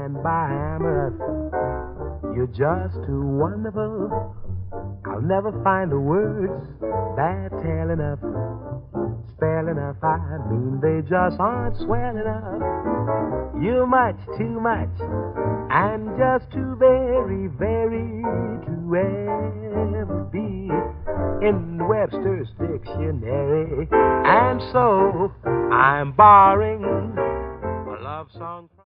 and by amorous. You're just too wonderful. I'll never find the words that tell enough, spell enough. I mean, they just aren't swell enough. You're much, too much, and just too very, very to ever be in Webster's dictionary. And so I'm borrowing a love song.